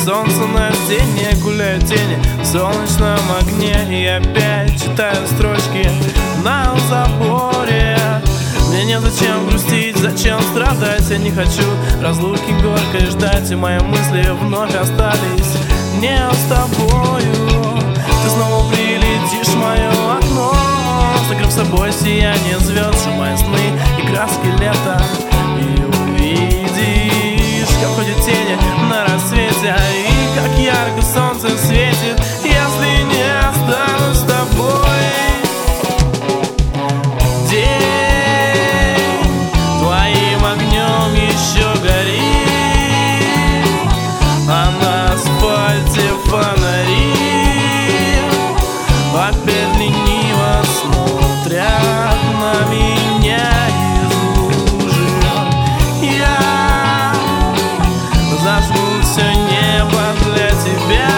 солнца на стене, гуляют тени в солнечном огне. И опять читаю строчки на заборе. Мне незачем грустить, зачем страдать. Я не хочу разлуки горькой ждать. И мои мысли вновь остались не с тобою. Ты снова прилетишь в мое окно, закрыв собой сияние звезд, сжимая сны и краски лета. И увидишь, как ходят тени на рассвете, и как ярко солнце светит, если не останусь с тобой. День твоим огнем еще горит, а на асфальте фонари опять лениво смотрят на меня из лужи. Я зажгу все небо для тебя,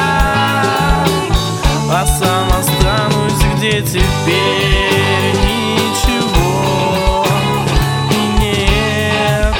а сам останусь, где теперь ничего и нет.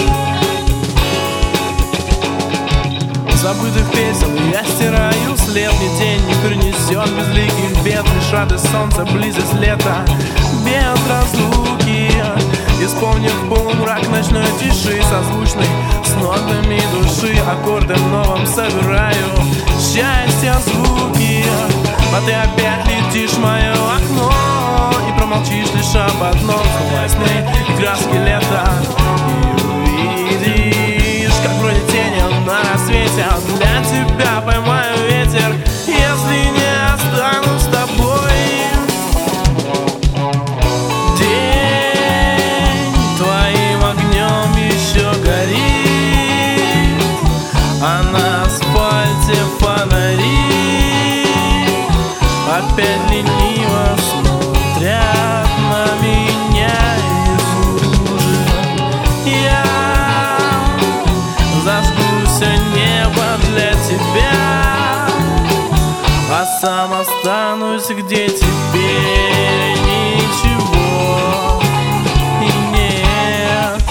Забытых песен я стираю след, ни день не принесет безликих бед, лишь радость солнца, близость лета, без разлуки. Исполнив полумрак ночной тиши, созвучный с нотами души, аккорды в новом собираю счастья звуки. А ты опять летишь в мое окно и промолчишь лишь об одном: сквозь сны и краски лета. И увидишь, как вроде тени на рассвете, а для тебя поймаю ветер, если не останусь с тобой. День твоим огнем еще горит, а на асфальте фонари опять лениво смотрят на меня из лужи. Я зажгу все небо для тебя, а сам останусь, где теперь ничего и нет.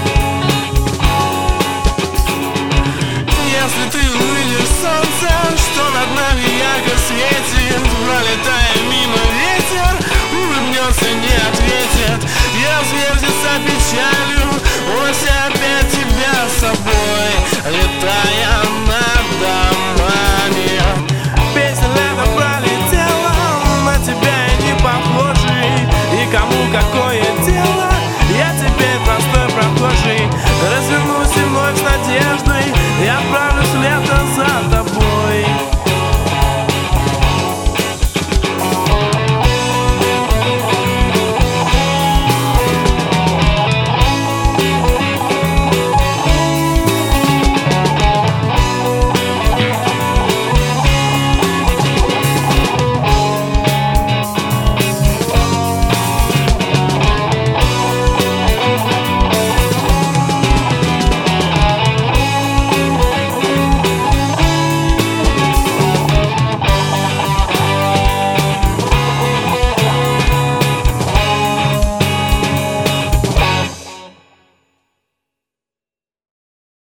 Если ты увидишь солнце, что над нами ярко светит, пролетая мимо ветер, улыбнется, не ответит и разверзнется печалью, унося